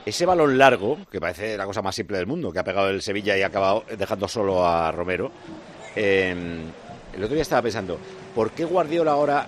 ese balón largo, que parece la cosa más simple del mundo, que ha pegado el Sevilla y ha acabado dejando solo a Romero, el otro día estaba pensando, ¿por qué Guardiola ahora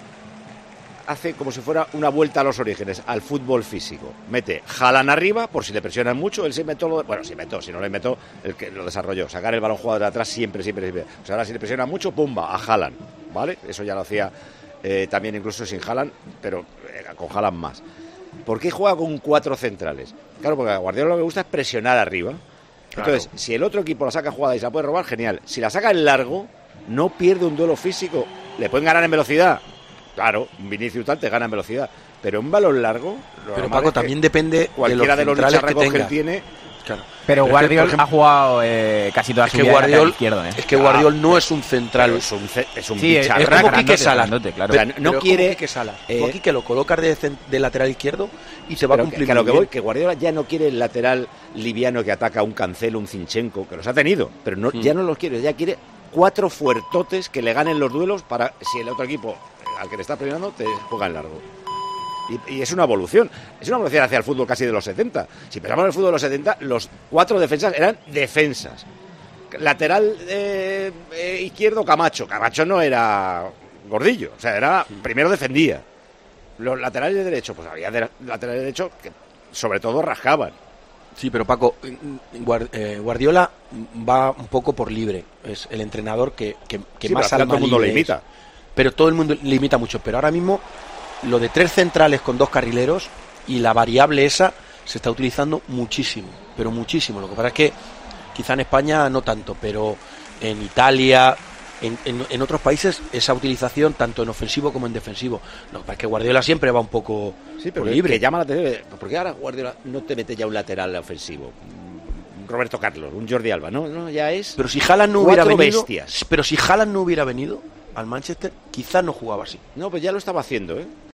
hace como si fuera una vuelta a los orígenes, al fútbol físico? Mete Haaland arriba, por si le presionan mucho, él se inventó, si no lo inventó, el que lo desarrolló, sacar el balón jugado de atrás siempre. O sea, ahora si le presionan mucho, pumba, a Haaland, ¿vale? Eso ya lo hacía también incluso sin Haaland, pero con Haaland más. ¿Por qué juega con 4 centrales? Claro, porque a Guardiola lo que le gusta es presionar arriba. Entonces, si el otro equipo la saca jugada y se la puede robar, genial. Si la saca en largo, no pierde un duelo físico. Le pueden ganar en velocidad. Claro, un Vinicius tal te gana en velocidad. Pero un balón largo... Pero Paco, también depende cualquiera de los centrales que tiene... Claro. Pero Guardiola ha jugado casi toda su vida Guardiola, izquierdo, Es que Guardiola no es un central. Es un bicharraco. Es como Quique Salas. Claro. O sea, no quiere... Quique Salas. Tú aquí que lo colocas de lateral izquierdo y se va a cumplir. Que lo que voy, que Guardiola ya no quiere el lateral liviano que ataca un Cancelo, un Zinchenko, que los ha tenido, pero no, ya no los quiere, ya quiere 4 fuertotes que le ganen los duelos para, si el otro equipo al que le está presionando, te juega en largo. Y es una evolución hacia el fútbol casi de los 70. Si pensamos en el fútbol de los 70, los 4 defensas eran defensas. Lateral izquierdo, Camacho no era gordillo, o sea, era primero defendía. Los laterales de derecho, pues había laterales de derecho que sobre todo rascaban. Sí, pero Paco, Guardiola va un poco por libre, es el entrenador que más al todo el mundo le imita. Pero todo el mundo le imita mucho, pero ahora mismo lo de 3 centrales con 2 carrileros y la variable esa se está utilizando muchísimo, pero muchísimo. Lo que pasa es que quizá en España no tanto, pero en Italia, en otros países, esa utilización tanto en ofensivo como en defensivo. Lo que pasa es que Guardiola siempre va un poco pero libre. Que llama la atención. ¿Por qué ahora Guardiola no te mete ya un lateral ofensivo? Un Roberto Carlos, un Jordi Alba, no ya es. Pero si Haaland no hubiera venido, bestias. Pero si Haaland no hubiera venido al Manchester, quizás no jugaba así. No, pues ya lo estaba haciendo, ¿eh?